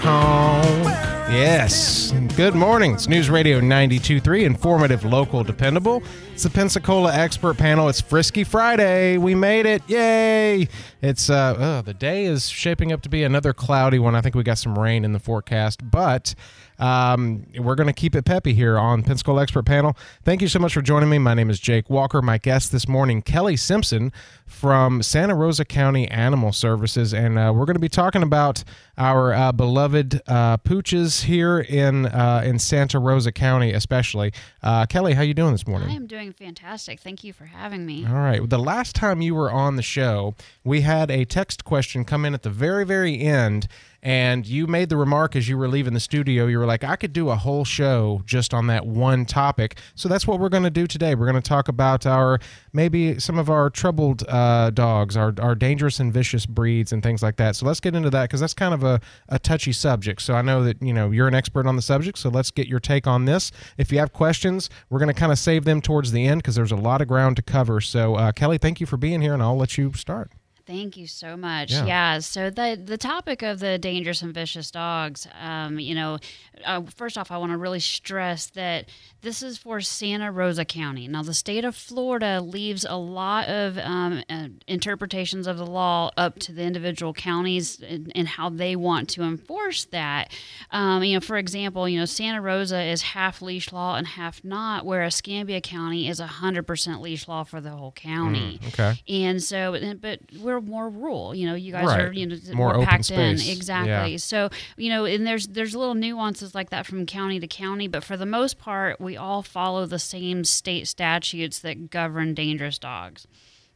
home. Yes. Good morning. It's News Radio 92.3, informative, local, dependable. It's the Pensacola Expert Panel. It's Frisky Friday. We made it. Yay. It's the day is shaping up to be another cloudy one. I think we got some rain in the forecast, but we're going to keep it peppy here on Pensacola Expert Panel. Thank you so much for joining me. My name is Jake Walker. My guest this morning, Kelly Simpson from Santa Rosa County Animal Services, and we're going to be talking about our beloved pooches here in Santa Rosa County, especially. Kelly, how you doing this morning? I am doing fantastic. Thank you for having me. All right. The last time you were on the show, we had a text question come in at the very, very end, and you made the remark as you were leaving the studio. You were like, I could do a whole show just on that one topic. So that's what we're going to do today. We're going to talk about maybe some of our troubled dogs, our dangerous and vicious breeds and things like that. So let's get into that because that's kind of a touchy subject. So I know that you're an expert on the subject, so let's get your take on this. If you have questions, we're going to kind of save them towards the end because there's a lot of ground to cover. So Kelly, thank you for being here, and I'll let you start. Thank you so much. Yeah. So the topic of the dangerous and vicious dogs, first off, I want to really stress that this is for Santa Rosa County. Now, the state of Florida leaves a lot of interpretations of the law up to the individual counties and how they want to enforce that. For example, Santa Rosa is half leash law and half not, whereas Escambia County is 100% leash law for the whole county. Okay. And so, but we're more rural. You guys right. are more packed open in. space. Exactly. Yeah. So, and there's little nuances like that from county to county, but for the most part, we all follow the same state statutes that govern dangerous dogs.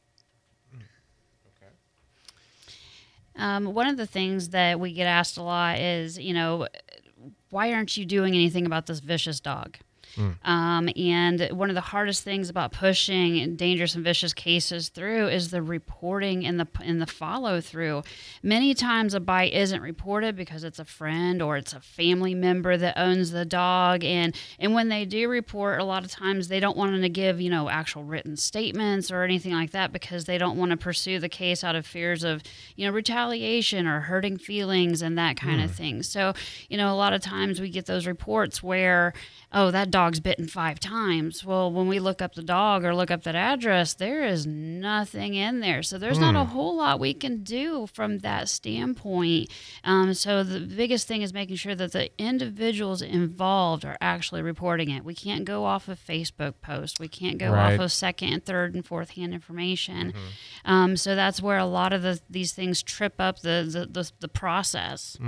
Okay. One of the things that we get asked a lot is, why aren't you doing anything about this vicious dog? And one of the hardest things about pushing dangerous and vicious cases through is the reporting and the follow through. Many times a bite isn't reported because it's a friend or it's a family member that owns the dog, and when they do report, a lot of times they don't want to give actual written statements or anything like that because they don't want to pursue the case out of fears of retaliation or hurting feelings and that kind of thing. So a lot of times we get those reports where, oh, that dog's bitten 5 times. Well, when we look up the dog or look up that address, there is nothing in there. So there's not a whole lot we can do from that standpoint. So the biggest thing is making sure that the individuals involved are actually reporting it. We can't go off of Facebook posts. We can't go off of second and third and fourth hand information. So that's where a lot of these things trip up the process.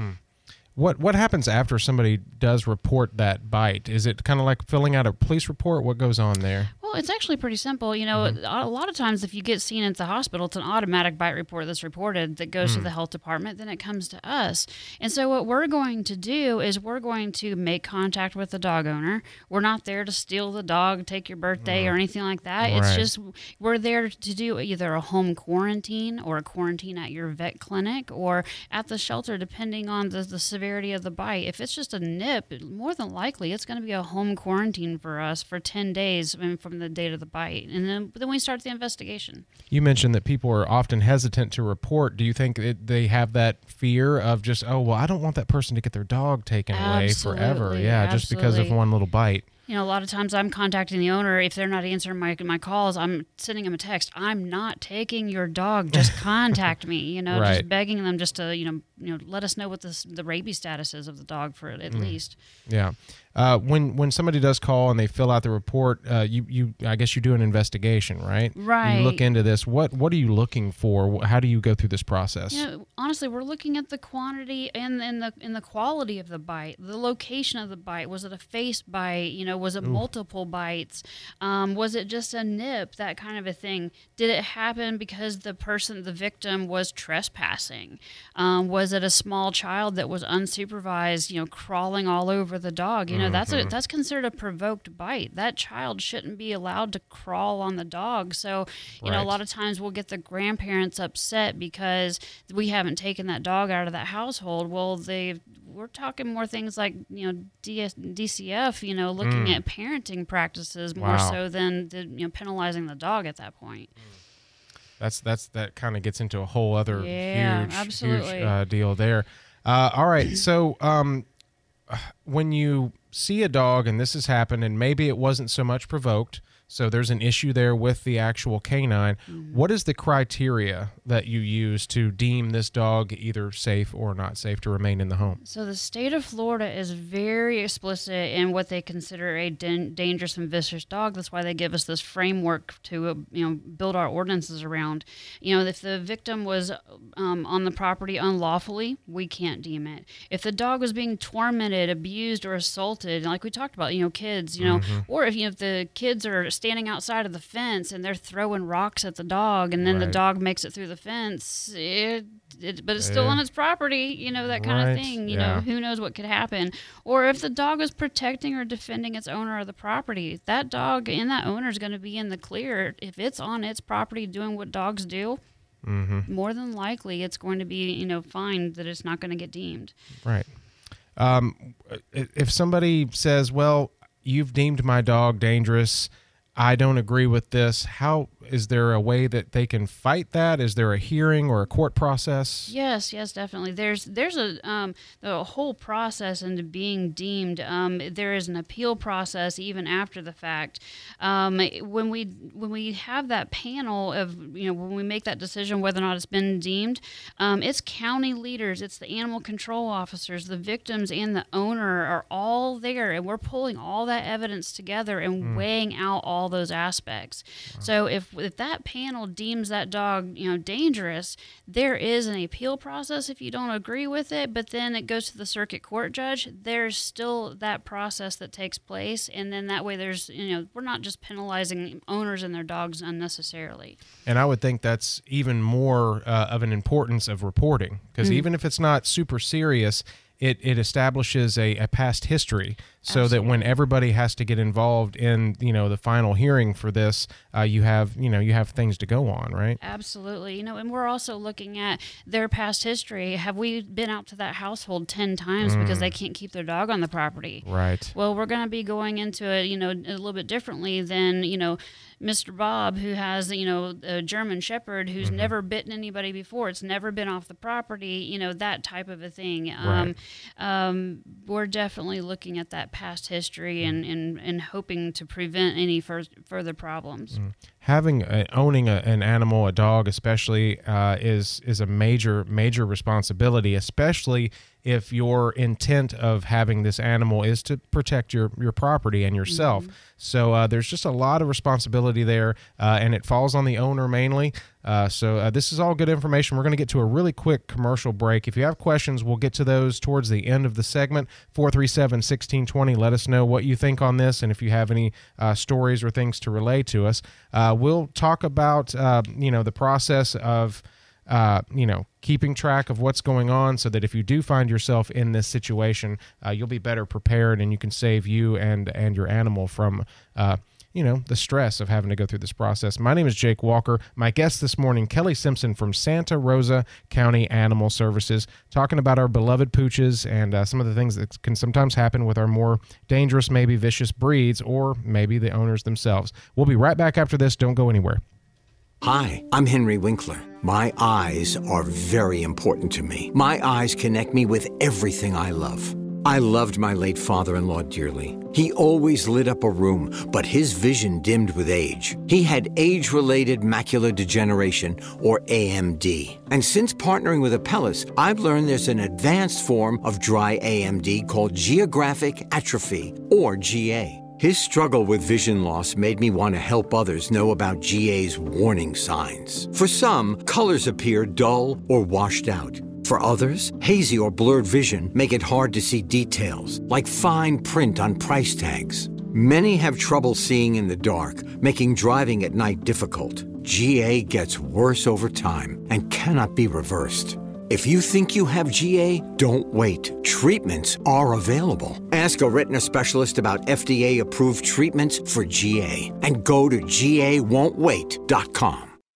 What happens after somebody does report that bite? Is it kind of like filling out a police report? What goes on there? Well, it's actually pretty simple. A lot of times if you get seen at the hospital, it's an automatic bite report that's reported that goes to the health department, then it comes to us. And so what we're going to do is we're going to make contact with the dog owner. We're not there to steal the dog, take your birthday or anything like that. It's just we're there to do either a home quarantine or a quarantine at your vet clinic or at the shelter, depending on the severity of the bite. If it's just a nip, more than likely it's going to be a home quarantine for us for 10 days from the date of the bite, and then we start the investigation. You mentioned that people are often hesitant to report. Do you think they have that fear of just, oh, well, I don't want that person to get their dog taken away forever? Yeah, just because of one little bite. A lot of times I'm contacting the owner. If they're not answering my calls, I'm sending them a text. I'm not taking your dog. Just contact me. Just begging them just to let us know what the rabies status is of the dog for at least. Yeah. When somebody does call and they fill out the report, you I guess you do an investigation, right? Right. You look into this. What are you looking for? How do you go through this process? Honestly, we're looking at the quantity and the quality of the bite, the location of the bite. Was it a face bite? Was it multiple bites? Was it just a nip? That kind of a thing. Did it happen because the victim was trespassing? Was it a small child that was unsupervised, crawling all over the dog? That's considered a provoked bite. That child shouldn't be allowed to crawl on the dog. So, a lot of times we'll get the grandparents upset because we haven't taken that dog out of that household. Well, we're talking more things like, DCF, looking at parenting practices more so than penalizing the dog at that point. That kind of gets into a whole other huge deal there. All right. So when you see a dog, and this has happened, and maybe it wasn't so much provoked, so there's an issue there with the actual canine. What is the criteria that you use to deem this dog either safe or not safe to remain in the home? So the state of Florida is very explicit in what they consider a dangerous and vicious dog. That's why they give us this framework to build our ordinances around. If the victim was on the property unlawfully, we can't deem it. If the dog was being tormented, abused, or assaulted, like we talked about, kids, or if the kids are standing outside of the fence and they're throwing rocks at the dog, and then the dog makes it through the fence, but it's still on its property, that kind of thing. Who knows what could happen. Or if the dog is protecting or defending its owner or the property, that dog and that owner is going to be in the clear. If it's on its property doing what dogs do, more than likely it's going to be, fined that it's not going to get deemed. Right. If somebody says, well, you've deemed my dog dangerous, I don't agree with this, how is there a way that they can fight that? Is there a hearing or a court process? Yes, definitely. There's a whole process into being deemed. There is an appeal process even after the fact. When we have that panel of when we make that decision whether or not it's been deemed, it's county leaders, it's the animal control officers, the victims, and the owner are all there, and we're pulling all that evidence together and weighing out all those aspects. Wow. So if that panel deems that dog, dangerous, there is an appeal process if you don't agree with it, but then it goes to the circuit court judge. There's still that process that takes place, and then that way there's, we're not just penalizing owners and their dogs unnecessarily. And I would think that's even more of an importance of reporting, because even if it's not super serious, it establishes a past history, so Absolutely. That when everybody has to get involved in the final hearing for this, you have things to go on, right? Absolutely. And we're also looking at their past history. Have we been out to that household 10 times because they can't keep their dog on the property? Right. Well, we're going to be going into it, a little bit differently than Mr. Bob, who has a German Shepherd who's never bitten anybody before. It's never been off the property. That type of a thing. Right. We're definitely looking at that past history and hoping to prevent any further problems. Owning an animal, a dog especially, is a major responsibility, especially if your intent of having this animal is to protect your property and yourself. So there's just a lot of responsibility there, and it falls on the owner mainly. So this is all good information. We're going to get to a really quick commercial break. If you have questions, we'll get to those towards the end of the segment. 437-1620. Let us know what you think on this, and if you have any stories or things to relay to us. We'll talk about the process of keeping track of what's going on, so that if you do find yourself in this situation, you'll be better prepared, and you can save you and your animal from the stress of having to go through this process. My name is Jake Walker. My guest this morning, Kelly Simpson from Santa Rosa County Animal Services, talking about our beloved pooches and some of the things that can sometimes happen with our more dangerous, maybe vicious breeds, or maybe the owners themselves. We'll be right back after this. Don't go anywhere. Hi, I'm Henry Winkler. My eyes are very important to me. My eyes connect me with everything I love. I loved my late father-in-law dearly. He always lit up a room, but his vision dimmed with age. He had age-related macular degeneration, or AMD. And since partnering with Apellis, I've learned there's an advanced form of dry AMD called geographic atrophy, or GA. His struggle with vision loss made me want to help others know about GA's warning signs. For some, colors appear dull or washed out. For others, hazy or blurred vision make it hard to see details, like fine print on price tags. Many have trouble seeing in the dark, making driving at night difficult. GA gets worse over time and cannot be reversed. If you think you have GA, don't wait. Treatments are available. Ask a retina specialist about FDA-approved treatments for GA and go to GAWon'tWait.com.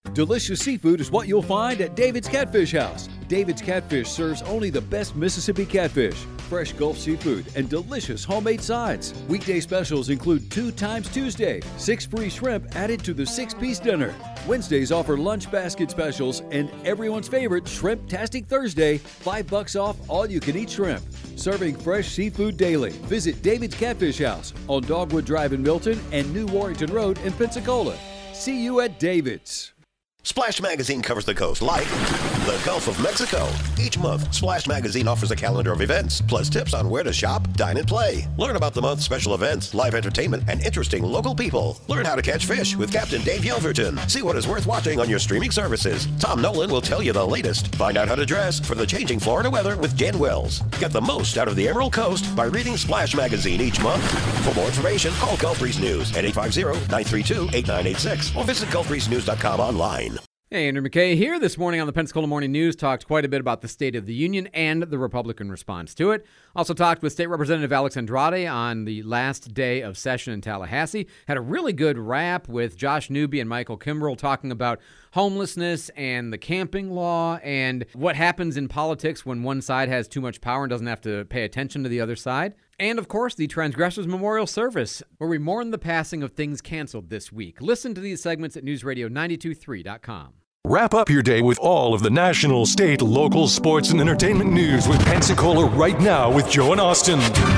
Delicious seafood is what you'll find at David's Catfish House. David's Catfish serves only the best Mississippi catfish, fresh Gulf seafood, and delicious homemade sides. Weekday specials include 2 times Tuesday, 6 free shrimp added to the 6-piece dinner. Wednesdays offer lunch basket specials and everyone's favorite Shrimp-tastic Thursday, $5 off all-you-can-eat shrimp. Serving fresh seafood daily. Visit David's Catfish House on Dogwood Drive in Milton and New Warrington Road in Pensacola. See you at David's. Splash Magazine covers the coast like the Gulf of Mexico. Each month, Splash Magazine offers a calendar of events, plus tips on where to shop, dine, and play. Learn about the month's special events, live entertainment, and interesting local people. Learn how to catch fish with Captain Dave Yelverton. See what is worth watching on your streaming services. Tom Nolan will tell you the latest. Find out how to dress for the changing Florida weather with Jen Wells. Get the most out of the Emerald Coast by reading Splash Magazine each month. For more information, call Gulf Breeze News at 850-932-8986 or visit gulfbreezenews.com online. Hey, Andrew McKay here. This morning on the Pensacola Morning News, talked quite a bit about the State of the Union and the Republican response to it. Also talked with State Representative Alex Andrade on the last day of session in Tallahassee. Had a really good wrap with Josh Newby and Michael Kimbrell talking about homelessness and the camping law and what happens in politics when one side has too much power and doesn't have to pay attention to the other side. And, of course, the Transgressors Memorial Service, where we mourn the passing of things canceled this week. Listen to these segments at newsradio923.com. Wrap up your day with all of the national, state, local, sports, and entertainment news with Pensacola Right Now with Joe and Austin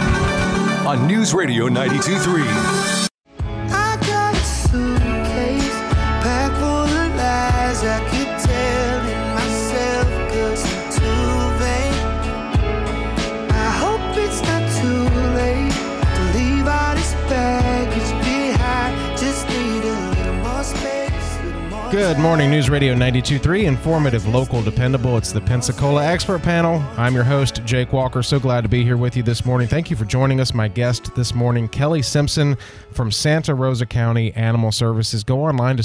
on News Radio 92.3. I got a suitcase packed full of lies I keep telling myself 'cause I'm too vain. I hope it's not too late to leave all this baggage behind. Just need a little more space. Good morning, News Radio 92.3, informative, local, dependable. It's the Pensacola Expert Panel. I'm your host, Jake Walker. So glad to be here with you this morning. Thank you for joining us. My guest this morning, Kelly Simpson from Santa Rosa County Animal Services. Go online to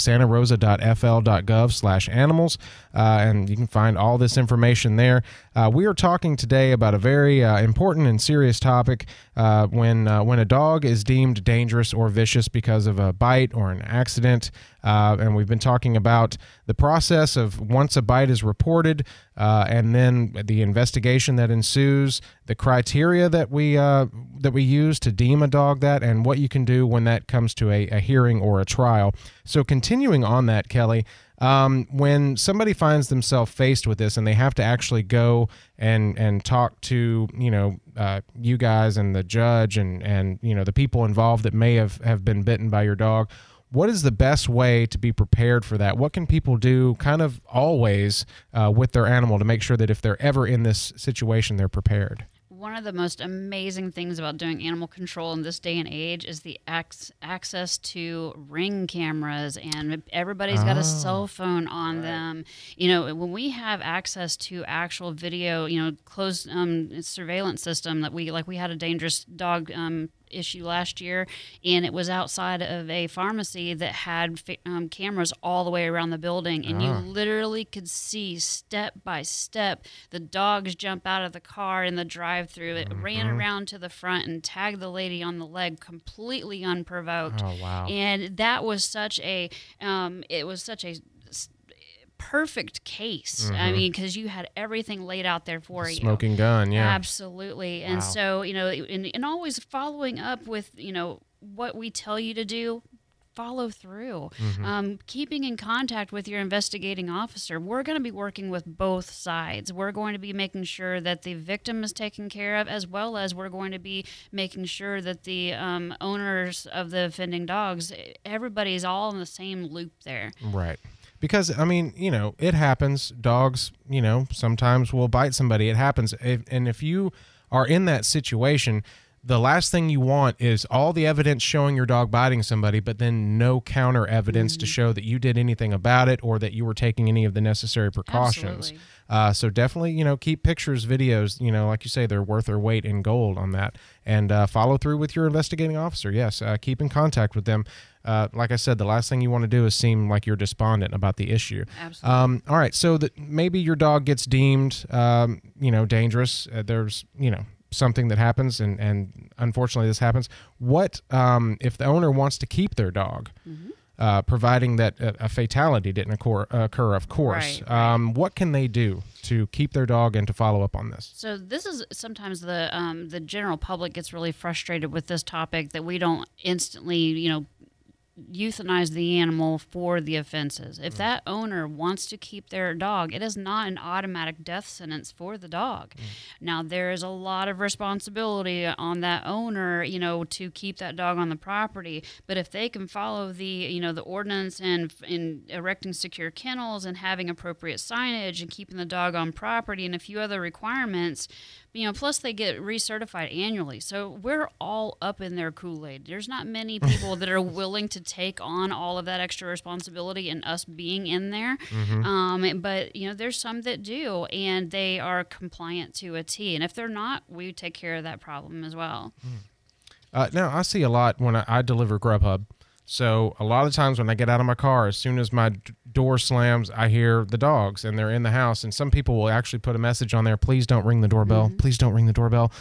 santarosa.fl.gov/animals, and you can find all this information there. We are talking today about a very important and serious topic when a dog is deemed dangerous or vicious because of a bite or an accident. And we've been talking about the process of once a bite is reported, and then the investigation that ensues, the criteria that we use to deem a dog that, and what you can do when that comes to a hearing or a trial. So continuing on that, Kelly, when somebody finds themselves faced with this and they have to actually go and talk to, you guys and the judge and the people involved that may have been bitten by your dog, what is the best way to be prepared for that? What can people do kind of always with their animal to make sure that if they're ever in this situation, they're prepared? One of the most amazing things about doing animal control in this day and age is the access to Ring cameras, and everybody's got a cell phone on them. When we have access to actual video, closed surveillance system that we had a dangerous dog issue last year, and it was outside of a pharmacy that had cameras all the way around the building, and you literally could see step by step the dogs jump out of the car in the drive-through. It ran around to the front and tagged the lady on the leg completely unprovoked. Oh, wow. And that was such a perfect case. I mean, because you had everything laid out there for you. Smoking gun, yeah. Absolutely. And so, and always following up with, what we tell you to do, follow through. Keeping in contact with your investigating officer. We're going to be working with both sides. We're going to be making sure that the victim is taken care of, as well as we're going to be making sure that the owners of the offending dogs, everybody's all in the same loop there. Right. Because, it happens. Dogs, sometimes will bite somebody. It happens. And if you are in that situation, the last thing you want is all the evidence showing your dog biting somebody, but then no counter evidence to show that you did anything about it or that you were taking any of the necessary precautions. So definitely, keep pictures, videos, like you say, they're worth their weight in gold on that. And follow through with your investigating officer. Yes, keep in contact with them. Like I said, the last thing you want to do is seem like you're despondent about the issue. Absolutely. All right, so that maybe your dog gets deemed, dangerous. There's, something that happens, and unfortunately this happens. What if the owner wants to keep their dog? providing that a fatality didn't occur, of course. Right. What can they do to keep their dog and to follow up on this? So this is sometimes the general public gets really frustrated with this topic, that we don't instantly, euthanize the animal for the offenses. If that owner wants to keep their dog, it is not an automatic death sentence for the dog. Now, there is a lot of responsibility on that owner, to keep that dog on the property. But if they can follow the ordinance and in erecting secure kennels and having appropriate signage and keeping the dog on property and a few other requirements, plus they get recertified annually. So we're all up in their Kool-Aid. There's not many people that are willing to take on all of that extra responsibility and us being in there. But, there's some that do, and they are compliant to a T. And if they're not, we take care of that problem as well. Now, I see a lot when I deliver Grubhub. So a lot of times when I get out of my car, as soon as my door slams, I hear the dogs and they're in the house. And some people will actually put a message on there, please don't ring the doorbell. Please don't ring the doorbell.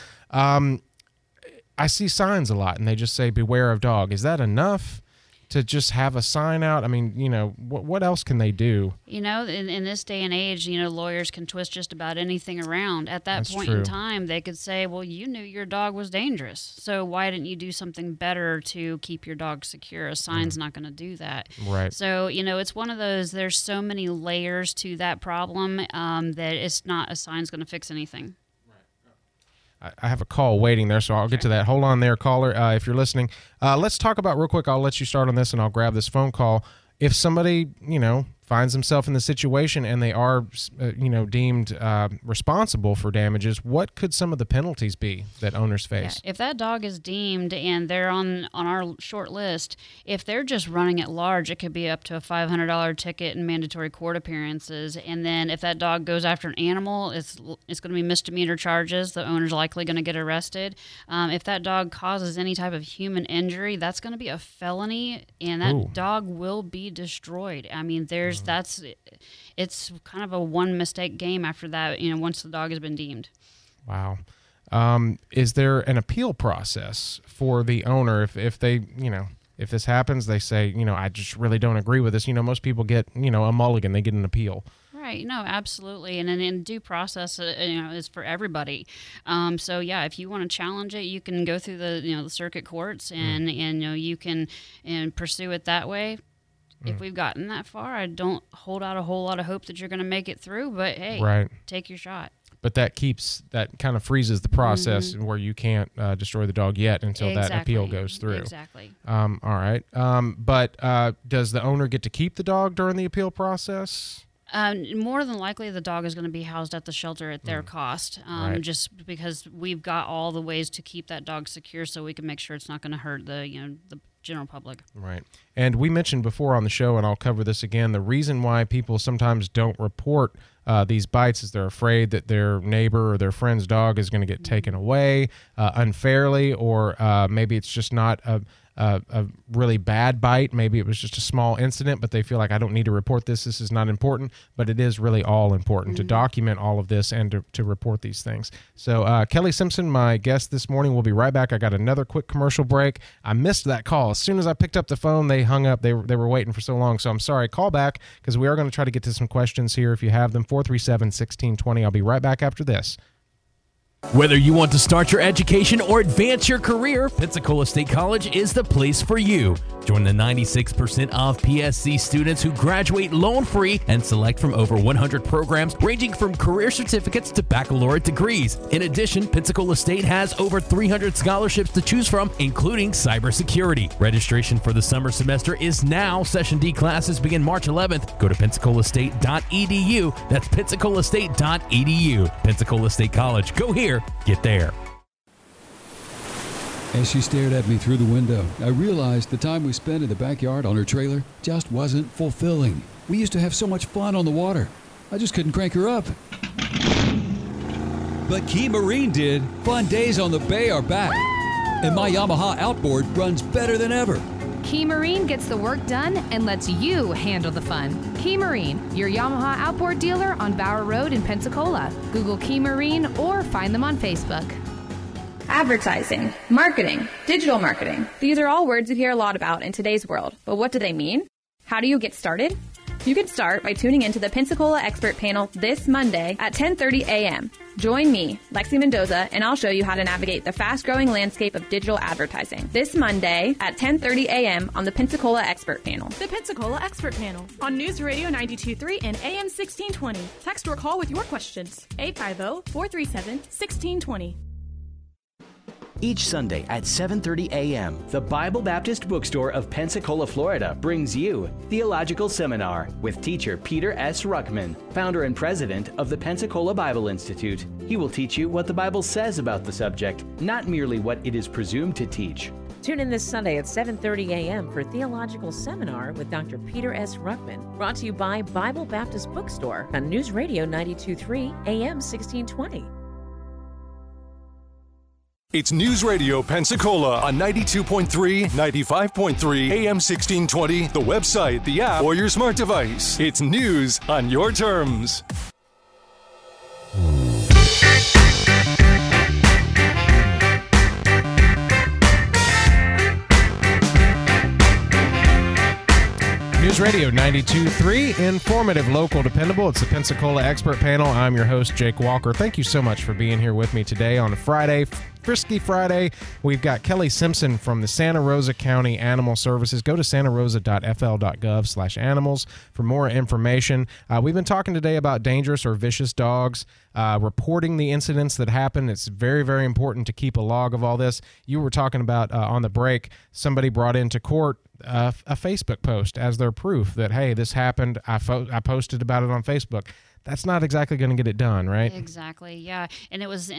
I see signs a lot and they just say, beware of dog. Is that enough to just have a sign out? I mean, what else can they do? In this day and age, lawyers can twist just about anything around. At that That's point true. in time, they could say, well, you knew your dog was dangerous, so why didn't you do something better to keep your dog secure? A sign's not going to do that. Right. So, it's one of those, there's so many layers to that problem that it's not a sign's going to fix anything. I have a call waiting there, so I'll get to that. Hold on there, caller, if you're listening. Let's talk about real quick. I'll let you start on this, and I'll grab this phone call. If somebody, finds themselves in the situation and they are, deemed responsible for damages, what could some of the penalties be that owners face? Yeah, if that dog is deemed and they're on our short list, if they're just running at large, it could be up to a $500 ticket and mandatory court appearances. And then if that dog goes after an animal, it's going to be misdemeanor charges. The owner's likely going to get arrested. If that dog causes any type of human injury, that's going to be a felony, and that dog will be destroyed. I mean, it's kind of a one mistake game after that, once the dog has been deemed. Wow. Is there an appeal process for the owner if they, if this happens, they say, I just really don't agree with this. Most people get, a mulligan, they get an appeal. Right. No, absolutely. And in due process, is for everybody. So yeah, if you want to challenge it, you can go through the circuit courts and you can pursue it that way. If we've gotten that far, I don't hold out a whole lot of hope that you're going to make it through, but hey, take your shot. But that kind of freezes the process where you can't destroy the dog yet until that appeal goes through. Exactly. All right. But does the owner get to keep the dog during the appeal process? More than likely, the dog is going to be housed at the shelter at their cost, just because we've got all the ways to keep that dog secure, so we can make sure it's not going to hurt the general public. Right. And we mentioned before on the show, and I'll cover this again, the reason why people sometimes don't report these bites is they're afraid that their neighbor or their friend's dog is going to get taken away unfairly, or maybe it's just not a really bad bite. Maybe it was just a small incident, but they feel like, I don't need to report this. This is not important. But it is really all important to document all of this and to report these things. So Kelly Simpson, my guest this morning, will be right back. I got another quick commercial break. I missed that call. As soon as I picked up the phone, they hung up. They were waiting for so long. So I'm sorry. Call back because we are going to try to get to some questions here if you have them. 437-1620. I'll be right back after this. Whether you want to start your education or advance your career, Pensacola State College is the place for you. Join the 96% of PSC students who graduate loan-free and select from over 100 programs ranging from career certificates to baccalaureate degrees. In addition, Pensacola State has over 300 scholarships to choose from, including cybersecurity. Registration for the summer semester is now. Session D classes begin March 11th. Go to pensacolaState.edu. That's pensacolaState.edu. Pensacola State College. Go here. Get there. As she stared at me through the window, I realized the time we spent in the backyard on her trailer just wasn't fulfilling. We used to have so much fun on the water. I just couldn't crank her up. But Key Marine did. Fun days on the bay are back. And my Yamaha outboard runs better than ever. Key Marine gets the work done and lets you handle the fun. Key Marine, your Yamaha outboard dealer on Bower Road in Pensacola. Google Key Marine or find them on Facebook. Advertising, marketing, digital marketing. These are all words you hear a lot about in today's world, but what do they mean? How do you get started? You can start by tuning into the Pensacola Expert Panel this Monday at 10:30 a.m. Join me, Lexi Mendoza, and I'll show you how to navigate the fast-growing landscape of digital advertising. This Monday at 10:30 a.m. on the Pensacola Expert Panel. The Pensacola Expert Panel on News Radio 92.3 and AM 1620. Text or call with your questions. 850-437-1620. Each Sunday at 7:30 a.m., the Bible Baptist Bookstore of Pensacola, Florida brings you Theological Seminar with teacher Peter S. Ruckman, founder and president of the Pensacola Bible Institute. He will teach you what the Bible says about the subject, not merely what it is presumed to teach. Tune in this Sunday at 7:30 a.m. for Theological Seminar with Dr. Peter S. Ruckman, brought to you by Bible Baptist Bookstore on News Radio 92.3 AM 1620. It's News Radio Pensacola on 92.3, 95.3, AM 1620, the website, the app, or your smart device. It's news on your terms. News Radio 92.3, informative, local, dependable. It's the Pensacola Expert Panel. I'm your host, Jake Walker. Thank you so much for being here with me today on a Friday, Frisky Friday. We've got Kelly Simpson from the Santa Rosa County Animal Services. Go to santarosa.fl.gov/animals for more information. We've been talking today about dangerous or vicious dogs, reporting the incidents that happen. It's very, very important to keep a log of all this. You were talking about on the break, somebody brought into court a Facebook post as their proof that, hey, this happened. I posted about it on Facebook. That's not exactly going to get it done, right? Exactly, yeah. And it was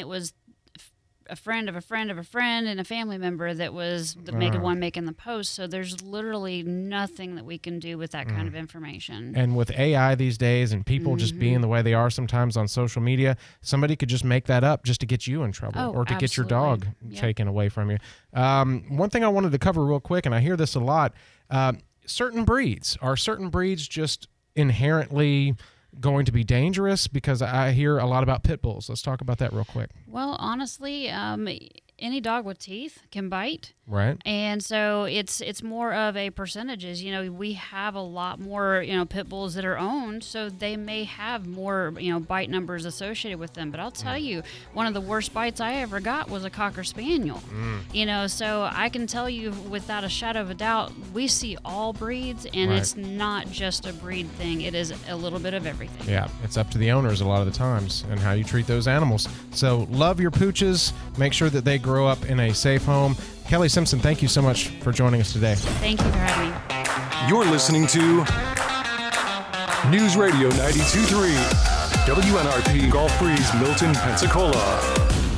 a friend of a friend of a friend and a family member that was making the post. So there's literally nothing that we can do with that kind of information. And with AI these days and people just being the way they are sometimes on social media, somebody could just make that up just to get you in trouble or to get your dog taken away from you. One thing I wanted to cover real quick, and I hear this a lot, certain breeds just inherently going to be dangerous? Because I hear a lot about pit bulls. Let's talk about that real quick. Well, honestly, any dog with teeth can bite. Right. And so it's more of a percentages. You know, we have a lot more, pit bulls that are owned, so they may have more, bite numbers associated with them. But I'll tell you, one of the worst bites I ever got was a Cocker Spaniel. So I can tell you without a shadow of a doubt, we see all breeds, and it's not just a breed thing. It is a little bit of everything. Yeah, it's up to the owners a lot of the times and how you treat those animals. So love your pooches. Make sure that they grow up in a safe home. Kelly Simpson, thank you so much for joining us today. Thank you for having me. You're listening to News Radio 92.3, WNRP Gulf Breeze, Milton, Pensacola.